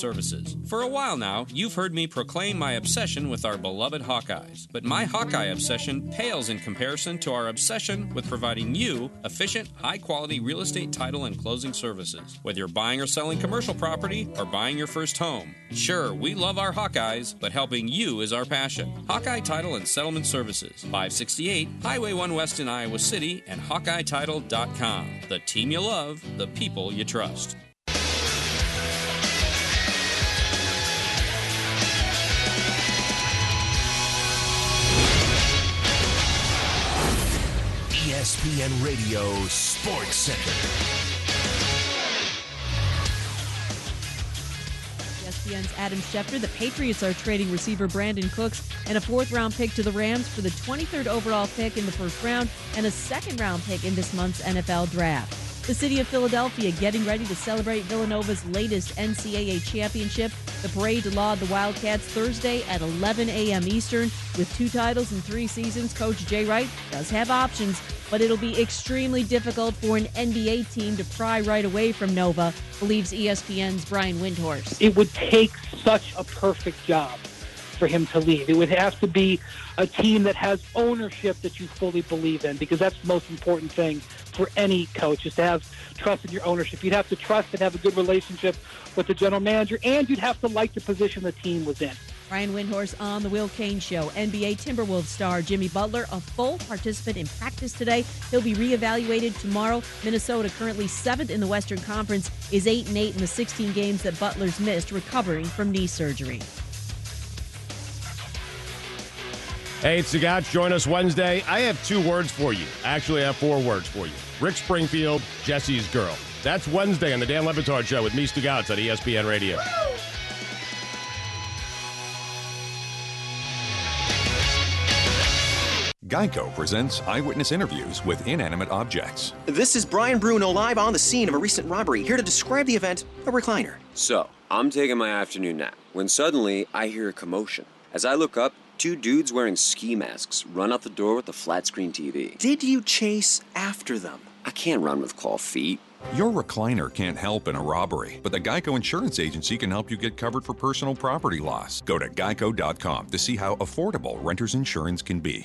Services. For a while now, you've heard me proclaim my obsession with our beloved Hawkeyes. But my Hawkeye obsession pales in comparison to our obsession with providing you efficient, high-quality real estate title and closing services. Whether you're buying or selling commercial property or buying your first home. Sure, we love our Hawkeyes, but helping you is our passion. Hawkeye Title and Settlement Services, 568 Highway 1 West in Iowa City, and HawkeyeTitle.com. The team you love, the people you trust. ESPN Radio Sports Center. ESPN's Adam Schefter. The Patriots are trading receiver Brandon Cooks and a fourth-round pick to the Rams for the 23rd overall pick in the first round and a second-round pick in this month's NFL Draft. The city of Philadelphia getting ready to celebrate Villanova's latest NCAA championship. The parade lauded the Wildcats Thursday at 11 a.m. Eastern. With 2 titles in 3 seasons, Coach Jay Wright does have options, but it'll be extremely difficult for an NBA team to pry right away from Nova, believes ESPN's Brian Windhorst. It would take such a perfect job for him to leave. It would have to be a team that has ownership that you fully believe in, because that's the most important thing for any coach, is to have trust in your ownership. You'd have to trust and have a good relationship with the general manager, and you'd have to like the position the team was in. Brian Windhorst on The Will Cain Show. NBA Timberwolves star Jimmy Butler, a full participant in practice today. He'll be reevaluated tomorrow. Minnesota, currently 7th in the Western Conference, is 8-8 in the 16 games that Butler's missed, recovering from knee surgery. Hey, it's Sagat. Join us Wednesday. I have 2 words for you. Actually, I have 4 words for you. Rick Springfield, Jesse's girl. That's Wednesday on the Dan Le Batard Show with me, Stugotz, on ESPN Radio. Geico presents eyewitness interviews with inanimate objects. This is Brian Bruno live on the scene of a recent robbery, here to describe the event, a recliner. So, I'm taking my afternoon nap when suddenly I hear a commotion. As I look up, 2 dudes wearing ski masks run out the door with a flat-screen TV. Did you chase after them? I can't run with cold feet. Your recliner can't help in a robbery, but the Geico Insurance Agency can help you get covered for personal property loss. Go to geico.com to see how affordable renter's insurance can be.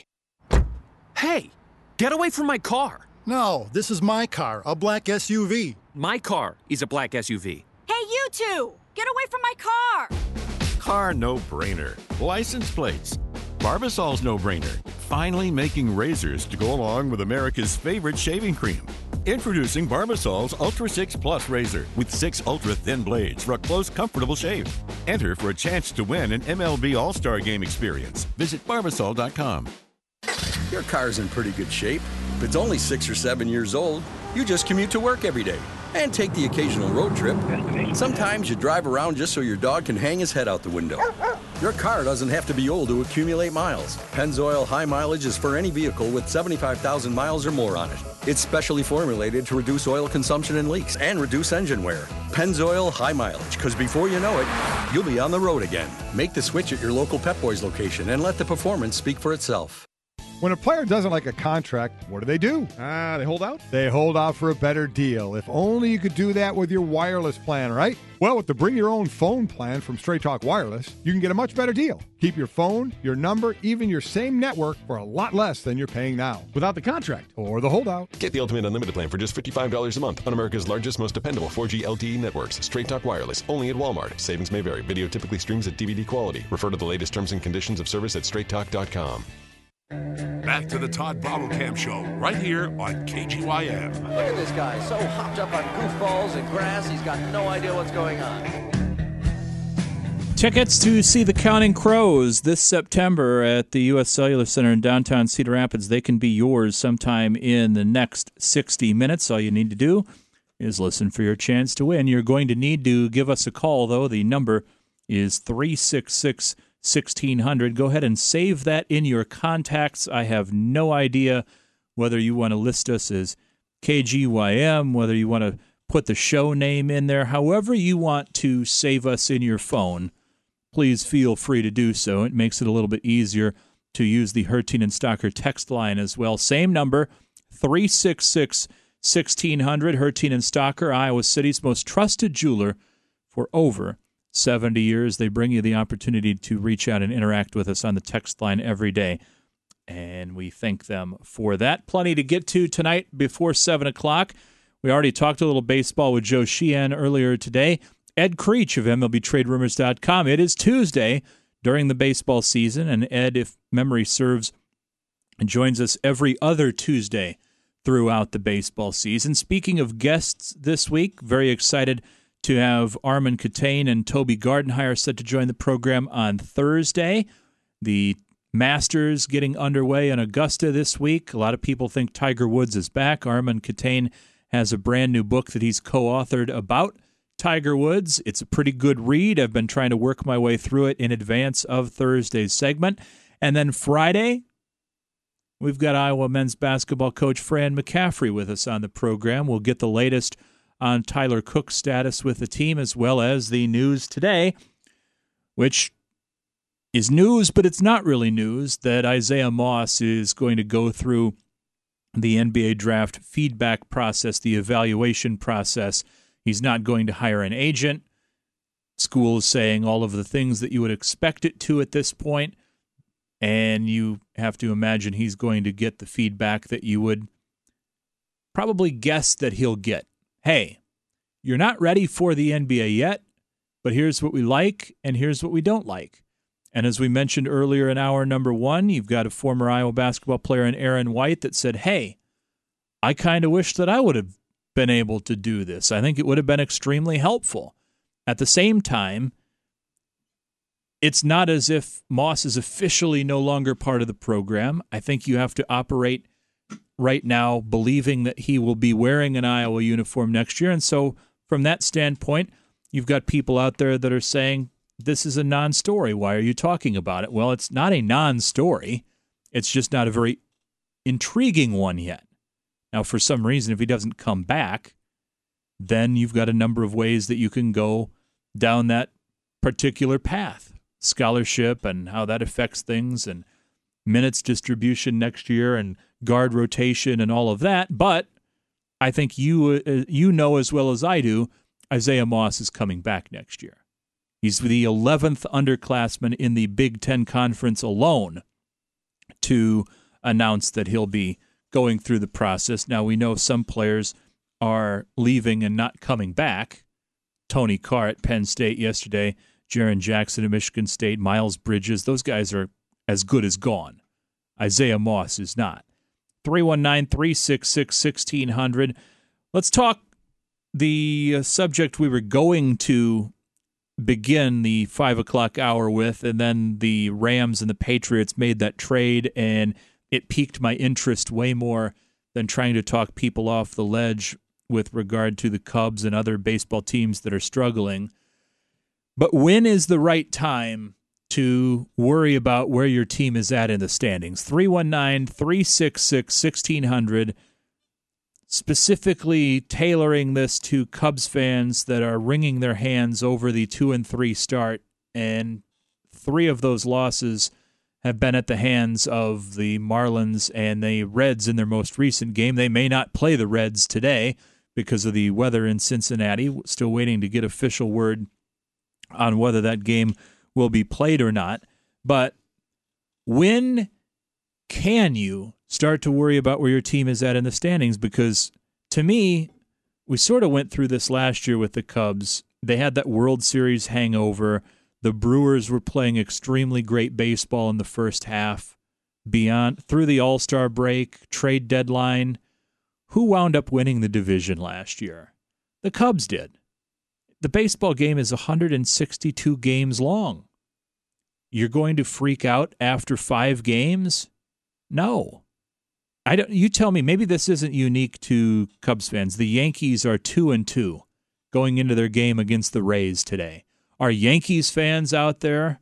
Hey, get away from my car. No, this is my car, a black SUV. My car is a black SUV. Hey, you two! Get away from my car! Car no-brainer. License plates. Barbasol's no-brainer. Finally making razors to go along with America's favorite shaving cream. Introducing Barbasol's Ultra 6 Plus razor with 6 ultra-thin blades for a close, comfortable shave. Enter for a chance to win an MLB All-Star Game experience. Visit Barbasol.com. Your car's in pretty good shape. If it's only 6 or 7 years old, you just commute to work every day and take the occasional road trip. Sometimes you drive around just so your dog can hang his head out the window. Your car doesn't have to be old to accumulate miles. Pennzoil High Mileage is for any vehicle with 75,000 miles or more on it. It's specially formulated to reduce oil consumption and leaks and reduce engine wear. Pennzoil High Mileage, because before you know it, you'll be on the road again. Make the switch at your local Pep Boys location and let the performance speak for itself. When a player doesn't like a contract, what do? They hold out? They hold out for a better deal. If only you could do that with your wireless plan, right? Well, with the Bring Your Own Phone plan from Straight Talk Wireless, you can get a much better deal. Keep your phone, your number, even your same network for a lot less than you're paying now. Without the contract. Or the holdout. Get the Ultimate Unlimited plan for just $55 a month on America's largest, most dependable 4G LTE networks. Straight Talk Wireless, only at Walmart. Savings may vary. Video typically streams at DVD quality. Refer to the latest terms and conditions of service at straighttalk.com. Back to the Todd Bottlecamp Show, right here on KGYM. Look at this guy, so hopped up on goofballs and grass, he's got no idea what's going on. Tickets to see the Counting Crows this September at the U.S. Cellular Center in downtown Cedar Rapids. They can be yours sometime in the next 60 minutes. All you need to do is listen for your chance to win. You're going to need to give us a call, though. The number is 366-1600. Go ahead and save that in your contacts. I have no idea whether you want to list us as KGYM, whether you want to put the show name in there. However you want to save us in your phone, please feel free to do so. It makes it a little bit easier to use the Hertine and Stocker text line as well. Same number, 366-1600. Hertine and Stocker, Iowa City's most trusted jeweler for over 70 years. They bring you the opportunity to reach out and interact with us on the text line every day, and we thank them for that. Plenty to get to tonight before 7 o'clock. We already talked a little baseball with Joe Sheehan earlier today. Ed Creech of MLBTradeRumors.com. It is Tuesday during the baseball season, and Ed, if memory serves, joins us every other Tuesday throughout the baseball season. Speaking of guests this week, very excited to have Armen Keteyian and Toby Gardenhire set to join the program on Thursday. The Masters getting underway in Augusta this week. A lot of people think Tiger Woods is back. Armen Keteyian has a brand new book that he's co-authored about Tiger Woods. It's a pretty good read. I've been trying to work my way through it in advance of Thursday's segment. And then Friday, we've got Iowa men's basketball coach Fran McCaffrey with us on the program. We'll get the latest on Tyler Cook's status with the team, as well as the news today, which is news, but it's not really news, that Isaiah Moss is going to go through the NBA draft feedback process, the evaluation process. He's not going to hire an agent. School is saying all of the things that you would expect it to at this point, and you have to imagine he's going to get the feedback that you would probably guess that he'll get. Hey, you're not ready for the NBA yet, but here's what we like and here's what we don't like. And as we mentioned earlier in hour number one, you've got a former Iowa basketball player in Aaron White that said, hey, I kind of wish that I would have been able to do this. I think it would have been extremely helpful. At the same time, it's not as if Moss is officially no longer part of the program. I think you have to operate right now believing that he will be wearing an Iowa uniform next year. And so from that standpoint, you've got people out there that are saying, this is a non-story. Why are you talking about it? Well, it's not a non-story. It's just not a very intriguing one yet. Now, for some reason, if he doesn't come back, then you've got a number of ways that you can go down that particular path. Scholarship and how that affects things, and minutes distribution next year, and guard rotation and all of that. But I think you know as well as I do, Isaiah Moss is coming back next year. He's the 11th underclassman in the Big Ten Conference alone to announce that he'll be going through the process. Now, we know some players are leaving and not coming back. Tony Carr at Penn State yesterday, Jaren Jackson at Michigan State, Miles Bridges, those guys are as good as gone. Isaiah Moss is not. 319-366-1600. Let's talk the subject we were going to begin the 5 o'clock hour with, and then the Rams and the Patriots made that trade, and it piqued my interest way more than trying to talk people off the ledge with regard to the Cubs and other baseball teams that are struggling. But when is the right time to worry about where your team is at in the standings? 319-366-1600, specifically tailoring this to Cubs fans that are wringing their hands over the 2-3 start, and 3 of those losses have been at the hands of the Marlins and the Reds in their most recent game. They may not play the Reds today because of the weather in Cincinnati. Still waiting to get official word on whether that game will be played or not. But when can you start to worry about where your team is at in the standings? Because to me, we sort of went through this last year with the Cubs. They had that World Series hangover. The Brewers were playing extremely great baseball in the first half. Through the All-Star break, trade deadline, who wound up winning the division last year? The Cubs did. The baseball game is 162 games long. You're going to freak out after 5 games? No. You tell me, maybe this isn't unique to Cubs fans. The Yankees are 2-2 going into their game against the Rays today. Are Yankees fans out there,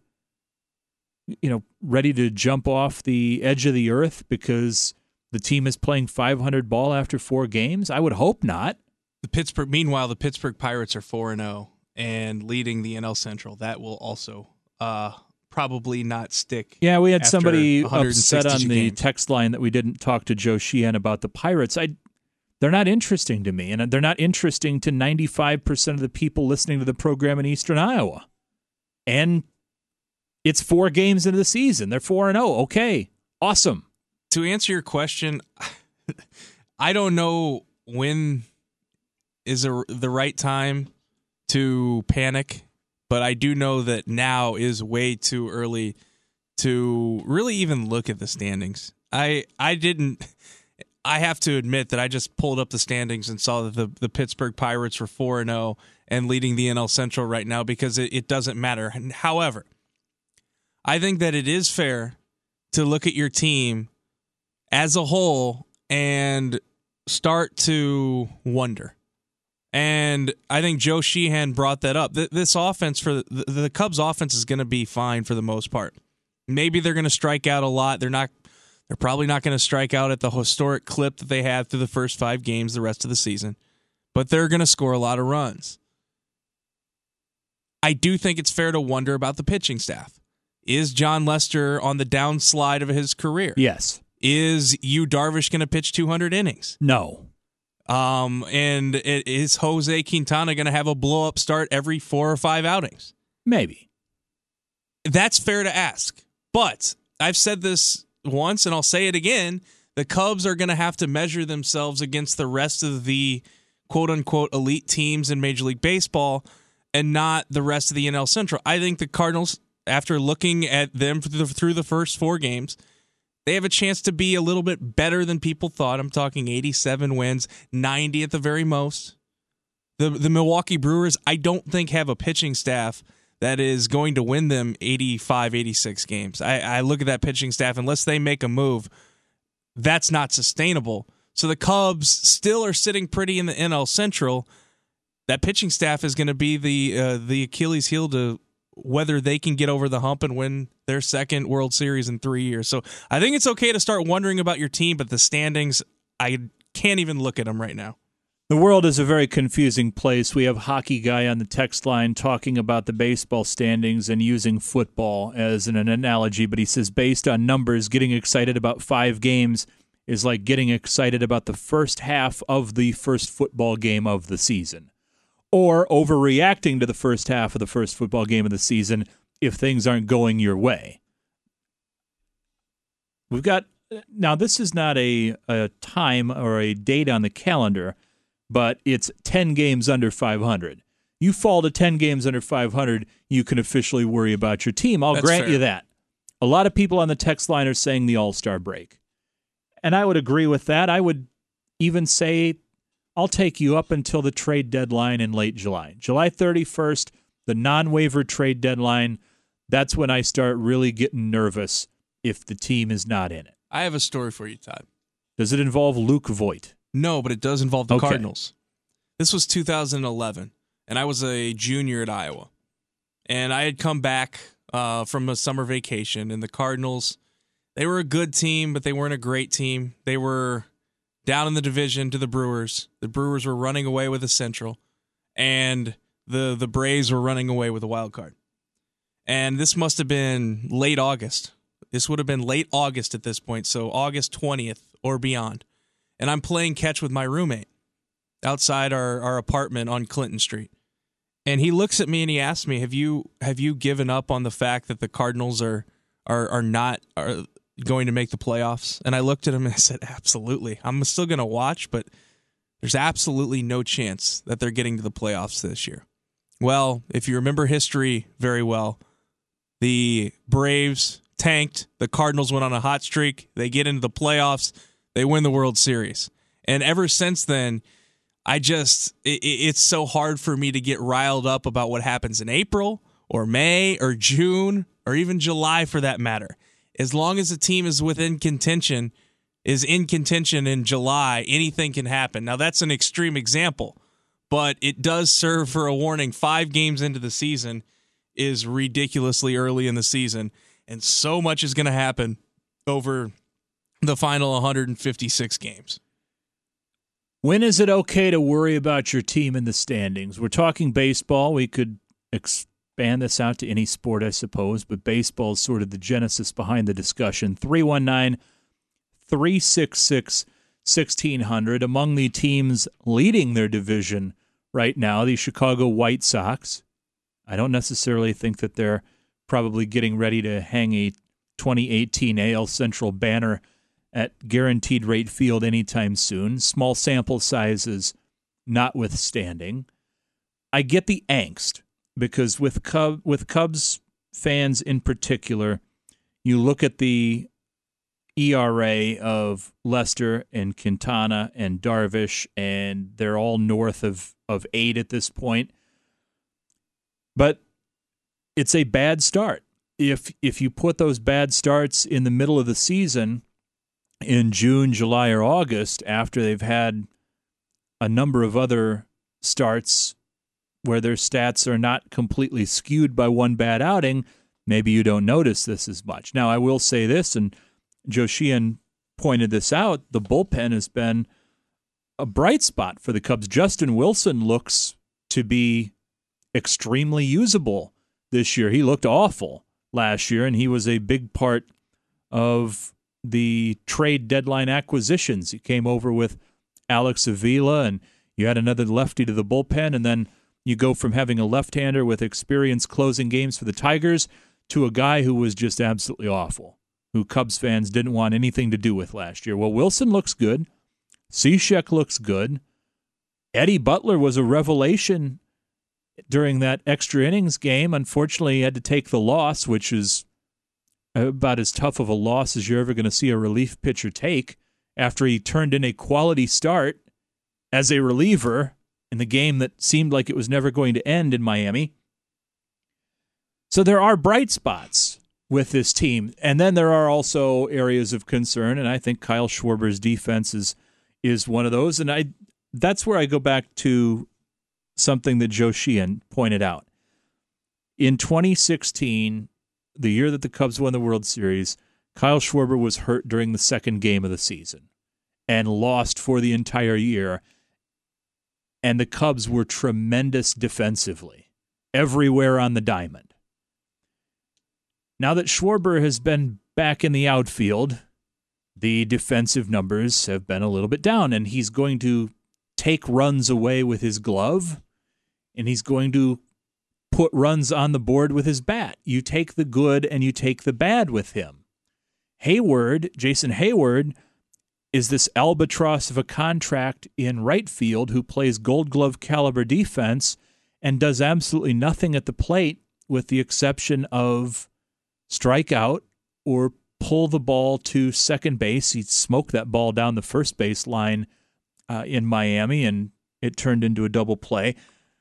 ready to jump off the edge of the earth because the team is playing 500 ball after 4 games? I would hope not. Meanwhile, the Pittsburgh Pirates are 4-0 and leading the NL Central. That will also probably not stick. Yeah, we had somebody upset on the text line that we didn't talk to Joe Sheehan about the Pirates. They're not interesting to me, and they're not interesting to 95% of the people listening to the program in Eastern Iowa. And it's 4 games into the season. They're 4-0. Okay, awesome. To answer your question, I don't know when is the right time to panic, but I do know that now is way too early to really even look at the standings. I have to admit that I just pulled up the standings and saw that the Pittsburgh Pirates were 4-0 and leading the NL Central right now because it doesn't matter. However, I think that it is fair to look at your team as a whole and start to wonder. And I think Joe Sheehan brought that up. This offense for the Cubs offense is going to be fine for the most part. Maybe they're going to strike out a lot. They're probably not going to strike out at the historic clip that they had through the first 5 games the rest of the season, but they're going to score a lot of runs. I do think it's fair to wonder about the pitching staff. Is John Lester on the downslide of his career? Yes. Is Yu Darvish going to pitch 200 innings? No. And is Jose Quintana going to have a blow-up start every 4 or 5 outings? Maybe. That's fair to ask. But I've said this once, and I'll say it again. The Cubs are going to have to measure themselves against the rest of the quote-unquote elite teams in Major League Baseball and not the rest of the NL Central. I think the Cardinals, after looking at them through the first 4 games, they have a chance to be a little bit better than people thought. I'm talking 87 wins, 90 at the very most. The Milwaukee Brewers, I don't think, have a pitching staff that is going to win them 85, 86 games. I look at that pitching staff, unless they make a move, that's not sustainable. So the Cubs still are sitting pretty in the NL Central. That pitching staff is going to be the Achilles heel to whether they can get over the hump and win their second World Series in 3 years. So I think it's okay to start wondering about your team, but the standings, I can't even look at them right now. The world is a very confusing place. We have Hockey Guy on the text line talking about the baseball standings and using football as an analogy, but he says based on numbers, getting excited about 5 games is like getting excited about the first half of the first football game of the season, or overreacting to the first half of the first football game of the season if things aren't going your way. We've got, now this is not a time or a date on the calendar, but it's 10 games under 500. You fall to 10 games under 500, you can officially worry about your team. I'll grant you that. A lot of people on the text line are saying the All-Star break. And I would agree with that. I would even say I'll take you up until the trade deadline in late July. July 31st, the non-waiver trade deadline, that's when I start really getting nervous if the team is not in it. I have a story for you, Todd. Does it involve Luke Voigt? No, but it does involve the Cardinals. This was 2011, and I was a junior at Iowa. And I had come back from a summer vacation, and the Cardinals, they were a good team, but they weren't a great team. They were down in the division to the Brewers. The Brewers were running away with the Central, and the Braves were running away with the wild card. And this must have been late August. This would have been late August at this point, so August 20th or beyond. And I'm playing catch with my roommate outside our apartment on Clinton Street. And he looks at me and he asks me, have you given up on the fact that the Cardinals are not going to make the playoffs? And I looked at him and I said, absolutely. I'm still going to watch, but there's absolutely no chance that they're getting to the playoffs this year. Well, if you remember history very well, the Braves tanked. The Cardinals went on a hot streak. They get into the playoffs. They win the World Series. And ever since then, it's so hard for me to get riled up about what happens in April or May or June or even July for that matter. As long as the team is in contention in July, anything can happen. Now, that's an extreme example, but it does serve for a warning. 5 games into the season is ridiculously early in the season, and so much is going to happen over the final 156 games. When is it okay to worry about your team in the standings? We're talking baseball. We could expand this out to any sport, I suppose, but baseball is sort of the genesis behind the discussion. 319-366-1600. Among the teams leading their division right now, the Chicago White Sox I don't necessarily think that they're probably getting ready to hang a 2018 AL Central banner at Guaranteed Rate Field anytime soon. Small sample sizes notwithstanding. I get the angst because with Cubs fans in particular, you look at the ERA of Lester and Quintana and Darvish, and they're all north of 8 at this point. But it's a bad start. If you put those bad starts in the middle of the season, in June, July, or August, after they've had a number of other starts where their stats are not completely skewed by one bad outing, maybe you don't notice this as much. Now, I will say this, and Joe Sheehan pointed this out, the bullpen has been a bright spot for the Cubs. Justin Wilson looks to be extremely usable this year. He looked awful last year, and he was a big part of the trade deadline acquisitions. He came over with Alex Avila, and you had another lefty to the bullpen, and then you go from having a left-hander with experience closing games for the Tigers to a guy who was just absolutely awful, who Cubs fans didn't want anything to do with last year. Well, Wilson looks good. Cishek looks good. Eddie Butler was a revelation during that extra innings game. Unfortunately, he had to take the loss, which is about as tough of a loss as you're ever going to see a relief pitcher take after he turned in a quality start as a reliever in the game that seemed like it was never going to end in Miami. So there are bright spots with this team. And then there are also areas of concern, and I think Kyle Schwarber's defense is one of those. And that's where I go back to something that Joe Sheehan pointed out. In 2016, the year that the Cubs won the World Series, Kyle Schwarber was hurt during the second game of the season and lost for the entire year. And the Cubs were tremendous defensively, everywhere on the diamond. Now that Schwarber has been back in the outfield, the defensive numbers have been a little bit down, and he's going to take runs away with his glove, and he's going to put runs on the board with his bat. You take the good and you take the bad with him. Jason Hayward, is this albatross of a contract in right field who plays Gold Glove caliber defense and does absolutely nothing at the plate with the exception of strike out or pull the ball to second base. He smoked that ball down the first base line in Miami, and it turned into a double play.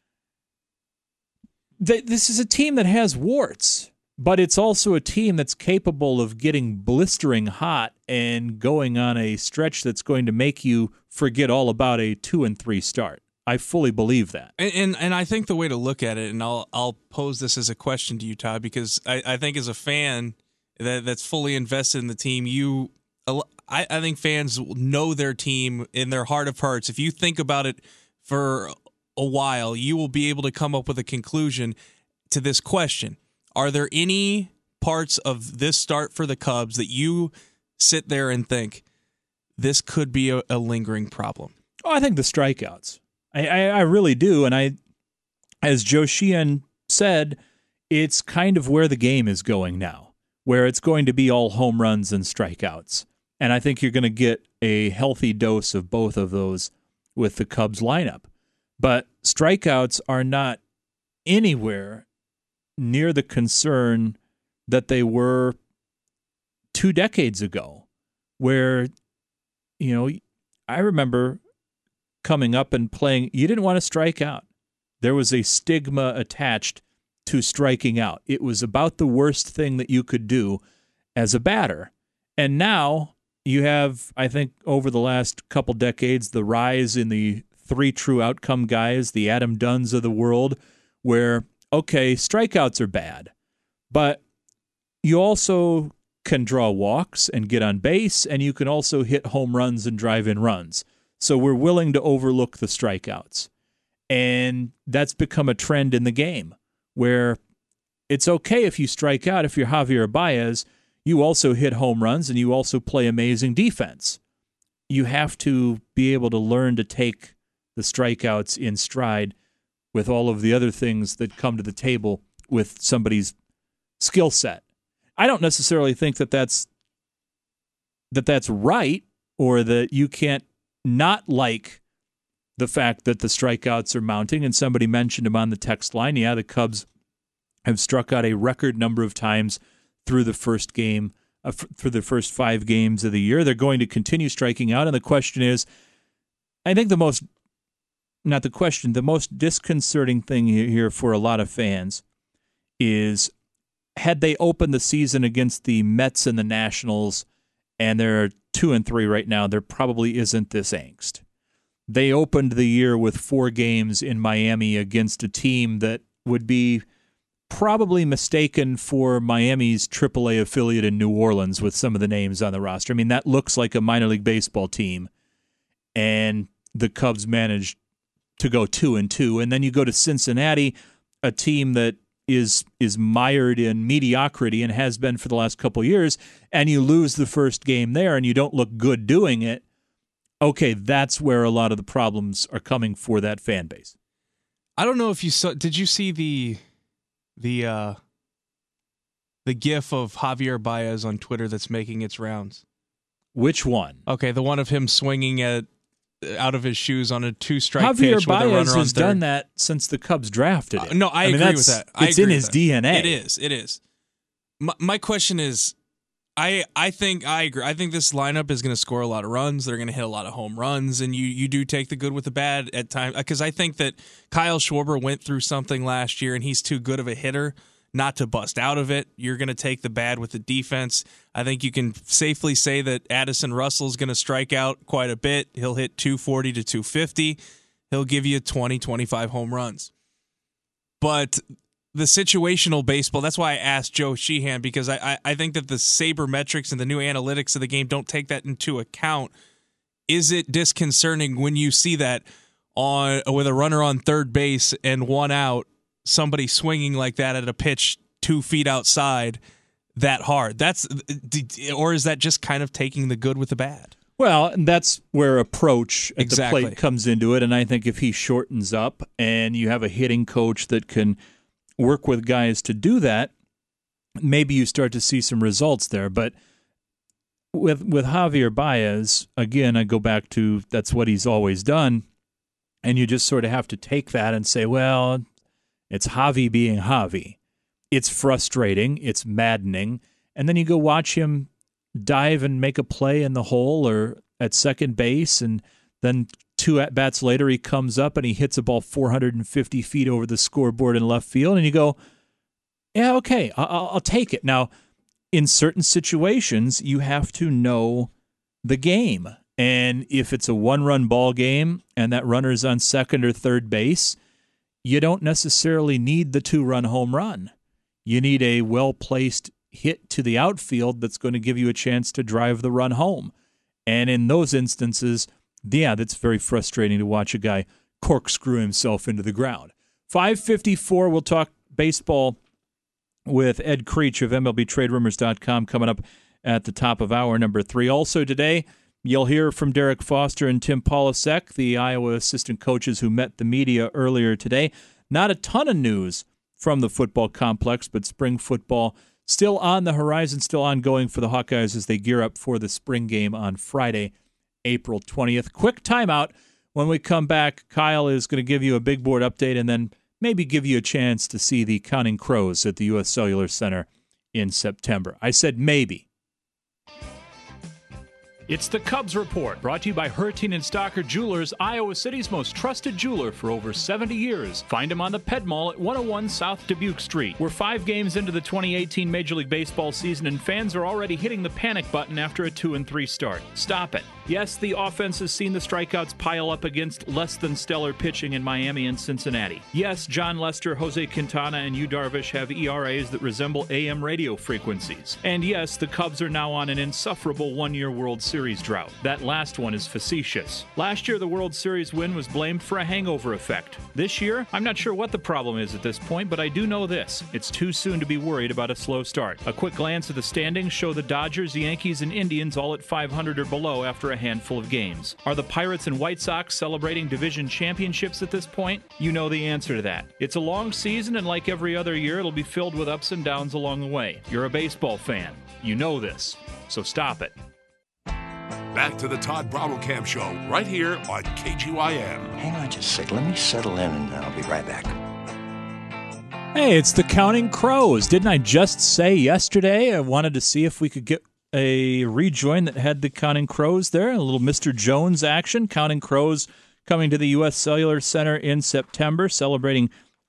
This is a team that has warts, but it's also a team that's capable of getting blistering hot and going on a stretch that's going to make you forget all about a 2-3 start. I fully believe that. And I think the way to look at it, and I'll pose this as a question to you, Todd, because I think as a fan that's fully invested in the team, I think fans know their team in their heart of hearts. If you think about it for a while, you will be able to come up with a conclusion to this question. Are there any parts of this start for the Cubs that you sit there and think this could be a lingering problem? Oh, I think the strikeouts. I really do. And as Joe Sheehan said, it's kind of where the game is going now, where it's going to be all home runs and strikeouts. And I think you're going to get a healthy dose of both of those with the Cubs lineup. But strikeouts are not anywhere near the concern that they were 2 decades ago, where, I remember coming up and playing, you didn't want to strike out. There was a stigma attached to striking out. It was about the worst thing that you could do as a batter. And now you have, I think, over the last couple decades, the rise in the 3 true outcome guys, the Adam Dunns of the world, where, okay, strikeouts are bad, but you also can draw walks and get on base, and you can also hit home runs and drive in runs. So we're willing to overlook the strikeouts. And that's become a trend in the game, where it's okay if you strike out. If you're Javier Baez, you also hit home runs and you also play amazing defense. You have to be able to learn to take the strikeouts in stride. with all of the other things that come to the table with somebody's skill set. I don't necessarily think that that's right, or that you can't not like the fact that the strikeouts are mounting. And somebody mentioned him on the text line. Yeah, the Cubs have struck out a record number of times through the first 5 games of the year. They're going to continue striking out. And the question is, I think the most disconcerting thing here for a lot of fans is, had they opened the season against the Mets and the Nationals, and they're 2-3 right now, there probably isn't this angst. They opened the year with 4 games in Miami against a team that would be probably mistaken for Miami's AAA affiliate in New Orleans with some of the names on the roster. I mean, that looks like a minor league baseball team, and the Cubs managed to go 2-2. And then you go to Cincinnati, a team that is mired in mediocrity and has been for the last couple of years, and you lose the first game there and you don't look good doing it. Okay, that's where a lot of the problems are coming for that fan base. I don't know if you saw. Did you see the GIF of Javier Baez on Twitter that's making its rounds? Which one? Okay, the one of him swinging out of his shoes on a 2-strike Javier pitch with a runner on third. Baez has done that since the Cubs drafted him. No, I agree with that. It's in his DNA. It is. My question is, I think I agree. I think this lineup is going to score a lot of runs. They're going to hit a lot of home runs, and you do take the good with the bad at times. Because I think that Kyle Schwarber went through something last year, and he's too good of a hitter not to bust out of it. You're going to take the bad with the defense. I think you can safely say that Addison Russell's going to strike out quite a bit. He'll hit 240 to 250. He'll give you 20, 25 home runs. But the situational baseball, that's why I asked Joe Sheehan, because I think that the sabermetrics and the new analytics of the game don't take that into account. Is it disconcerting when you see that with a runner on third base and 1 out, somebody swinging like that at a pitch 2 feet outside that hard? Or is that just kind of taking the good with the bad? Well, and that's where approach at the plate comes into it. And I think if he shortens up and you have a hitting coach that can work with guys to do that, maybe you start to see some results there. But with Javier Baez, again, I go back to that's what he's always done. And you just sort of have to take that and say, well, it's Javi being Javi. It's frustrating. It's maddening. And then you go watch him dive and make a play in the hole or at second base, and then 2 at-bats later he comes up and he hits a ball 450 feet over the scoreboard in left field, and you go, yeah, okay, I'll take it. Now, in certain situations, you have to know the game. And if it's a 1-run ball game and that runner's on second or third base, you don't necessarily need the 2-run home run. You need a well-placed hit to the outfield that's going to give you a chance to drive the run home. And in those instances, yeah, that's very frustrating to watch a guy corkscrew himself into the ground. 5:54, we'll talk baseball with Ed Creech of MLBTradeRumors.com coming up at the top of hour number 3. Also today, you'll hear from Derek Foster and Tim Polasek, the Iowa assistant coaches who met the media earlier today. Not a ton of news from the football complex, but spring football still on the horizon, still ongoing for the Hawkeyes as they gear up for the spring game on Friday, April 20th. Quick timeout. When we come back, Kyle is going to give you a big board update and then maybe give you a chance to see the Counting Crows at the U.S. Cellular Center in September. I said maybe. It's the Cubs Report, brought to you by Hurricane and Stocker Jewelers, Iowa City's most trusted jeweler for over 70 years. Find him on the Ped Mall at 101 South Dubuque Street. We're 5 games into the 2018 Major League Baseball season, and fans are already hitting the panic button after a 2-3 start. Stop it. Yes, the offense has seen the strikeouts pile up against less than stellar pitching in Miami and Cincinnati. Yes, John Lester, Jose Quintana, and Yu Darvish have ERAs that resemble AM radio frequencies. And yes, the Cubs are now on an insufferable 1-year World Series drought. That last one is facetious. Last year, the World Series win was blamed for a hangover effect. This year, I'm not sure what the problem is at this point, but I do know this. It's too soon to be worried about a slow start. A quick glance at the standings show the Dodgers, Yankees, and Indians all at 500 or below after a handful of games. Are the Pirates and White Sox celebrating division championships at this point? You know the answer to that. It's a long season, and like every other year, it'll be filled with ups and downs along the way. You're a baseball fan. You know this. So stop it. Back to the Todd Brommelkamp Show, right here on KGYM. Hang on just a sec. Let me settle in, and I'll be right back. Hey, it's the Counting Crows. Didn't I just say yesterday I wanted to see if we could get a rejoin that had the Counting Crows there? A little Mr. Jones action. Counting Crows coming to the U.S. Cellular Center in September, celebrating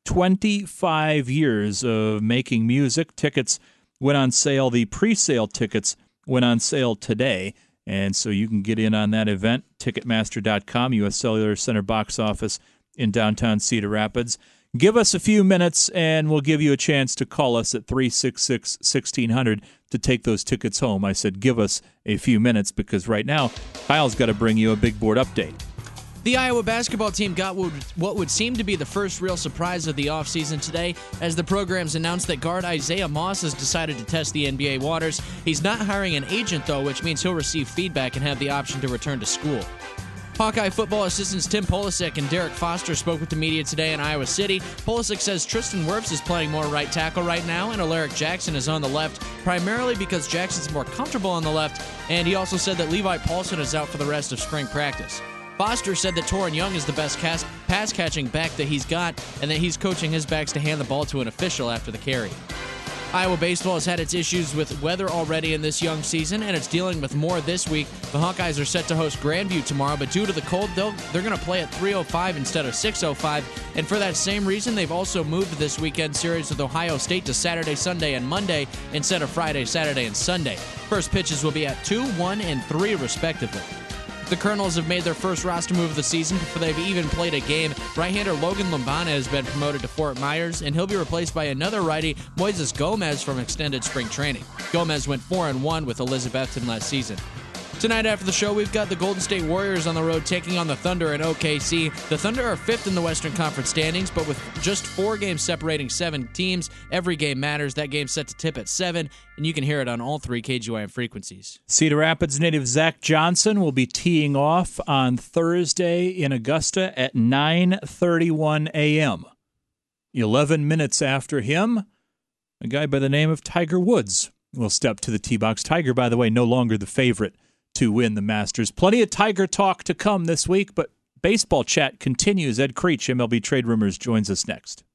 25 years of making music. Tickets went on sale. The pre-sale tickets went on sale today. And so you can get in on that event, Ticketmaster.com, U.S. Cellular Center box office in downtown Cedar Rapids. Give us a few minutes, and we'll give you a chance to call us at 366-1600 to take those tickets home. I said give us a few minutes because right now, Kyle's got to bring you a big board update. The Iowa basketball team got what would seem to be the first real surprise of the offseason today as the programs announced that guard Isaiah Moss has decided to test the NBA waters. He's not hiring an agent, though, which means he'll receive feedback and have the option to return to school. Hawkeye football assistants Tim Polasek and Derek Foster spoke with the media today in Iowa City. Polasek says Tristan Wirfs is playing more right tackle right now, and Alaric Jackson is on the left, primarily because Jackson's more comfortable on the left, and he also said that Levi Paulson is out for the rest of spring practice. Foster said that Torin Young is the best pass-catching back that he's got, and that he's coaching his backs to hand the ball to an official after the carry. Iowa baseball has had its issues with weather already in this young season, and it's dealing with more this week. The Hawkeyes are set to host Grandview tomorrow, but due to the cold, they're going to play at 3:05 instead of 6:05. And for that same reason, they've also moved this weekend series with Ohio State to Saturday, Sunday, and Monday instead of Friday, Saturday, and Sunday. First pitches will be at 2, 1, and 3, respectively. The Colonels have made their first roster move of the season before they've even played a game. Right-hander Logan Lombana has been promoted to Fort Myers, and he'll be replaced by another righty, Moises Gomez, from extended spring training. Gomez went 4-1 with Elizabethton last season. Tonight after the show, we've got the Golden State Warriors on the road taking on the Thunder in OKC. The Thunder are 5th in the Western Conference standings, but with just 4 games separating 7 teams, every game matters. That game's set to tip at 7, and you can hear it on all 3 KGYM frequencies. Cedar Rapids native Zach Johnson will be teeing off on Thursday in Augusta at 9:31 a.m. 11 minutes after him, a guy by the name of Tiger Woods will step to the tee box. Tiger, by the way, no longer the favorite to win the Masters. Plenty of Tiger talk to come this week, but baseball chat continues. Ed Creech, MLB Trade Rumors, joins us next.